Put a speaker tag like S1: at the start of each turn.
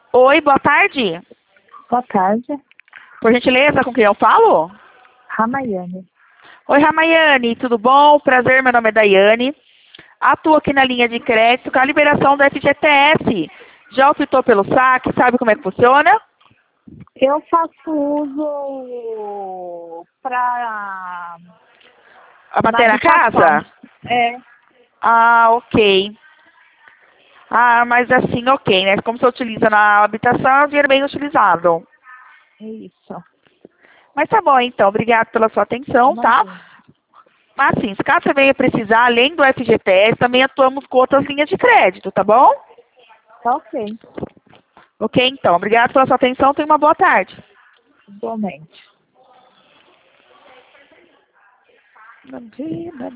S1: Oi, boa tarde.
S2: Boa tarde,
S1: Por gentileza, com quem eu falo?
S2: Ramayane.
S1: Oi, Ramayane, tudo bom? Prazer, meu nome é Daiane. Atuo aqui na linha de crédito com a liberação do FGTS. Já optou pelo saque? Sabe como é que funciona?
S2: Eu faço uso para
S1: A bater na casa?
S2: É,
S1: Ah, ok. Ah, mas assim, ok, né? Como você utiliza na habitação, é um dinheiro bem utilizado.
S2: isso.
S1: Mas tá bom, então. Obrigado pela sua atenção, tá?
S2: Imagina.
S1: Mas assim, se caso você venha precisar, além do FGTS, também atuamos com outras linhas de crédito, tá bom?
S2: Tá ok.
S1: Ok, então. Obrigado pela sua atenção. Tenha uma boa tarde.
S2: Igualmente.
S1: Bom dia,